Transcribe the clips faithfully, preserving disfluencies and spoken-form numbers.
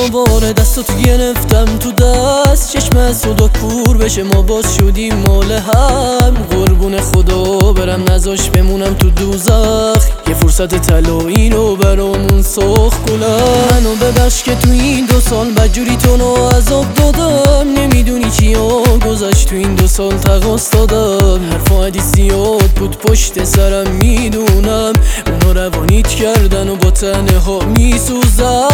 دوباره دستاتو گرفتم تو دست، چشم صدا کور بشه ما باز شدیم مال هم. قربون خدا برم نذاش بمونم تو دوزخ، یه فرصت طلایی رو برامون ساخت کنم. منو ببخش که تو این دو سال بدجوری تو رو عذاب دادم، نمیدونی چیا گذشت تو این دو سال تقاس دادم. حرفا حدیثیات بود پشت سرم میدونم، اونا روانیت کردن و با تنه ها میسوزم.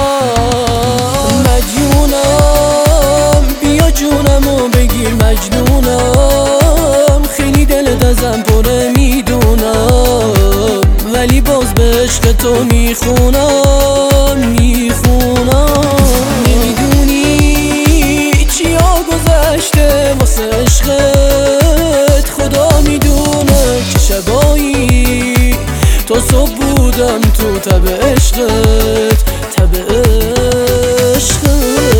مجنونم بیا جونمو بگیر، مجنونم خیلی دلت ازم پره میدونم، ولی باز به عشق تو میخونم میخونم. نمیدونی چیا گذشته واسه عشقت، خدا میدونه چه شبایی تا صبح بودم تو تب عشقت، تب عشقت.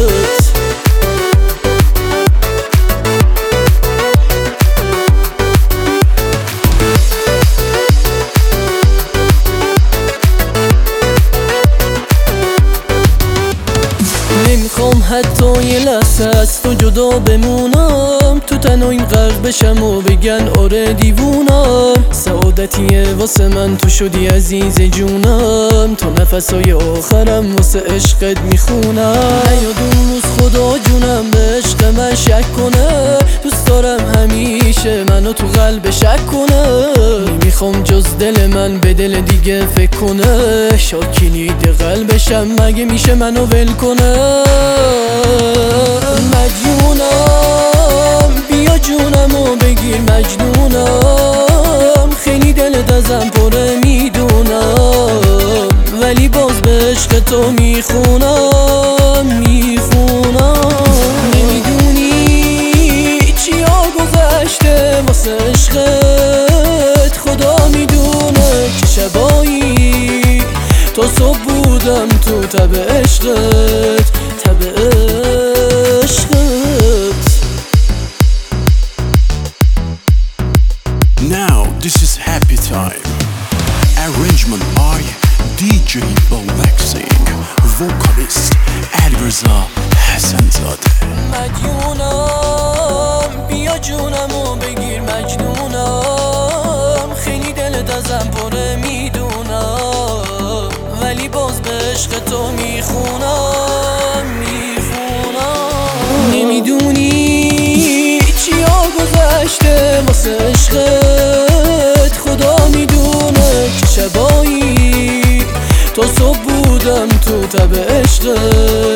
نمیخوام حتی یه لحظه از تو جدا بمونم، تو تنهاییم غرق بشم و بگن آره دیوونم. سعادتیه واسه من تو شدی عزیز جونم، تو نفسای آخرم واسه عشقت میخونم. نیاد اون روز خدا جونم به عشق من شک کنه، دوست دارم همیشه منو تو قلب شک کنه. نمیخوام جز دل من به دل دیگه فکر کنه، شاکینید قلبشم مگه میشه منو ول کنه. مجنونم بیا جونمو بگیر، مجنونم خیلی دلت ازم پره میدونم، ولی باز به عشق تو میخونم میخونم. نمیدونی چیا گذشته واسه عشقت، خدا میدونه چه شبایی تا صبح بودم تو تب عشقت، تب عشقت. Now this is Happy Time. Arrangement by D J Bowlexing. Vocalist Adverza Hassan Zadeh. Now this is Happy Time. Arrangement by D J Bowlexing. Vocalist Adverza Hassan Zadeh. مجنونم بیا جونمو بگیر، مجنونم خیلی دلت ازم پره میدونم، ولی باز به عشق تو میخونم میخونم. نمیدونی چیا گذشته واسه عشقت، خدا میدونه چه شبایی تا صبح بودم تو تب عشقت.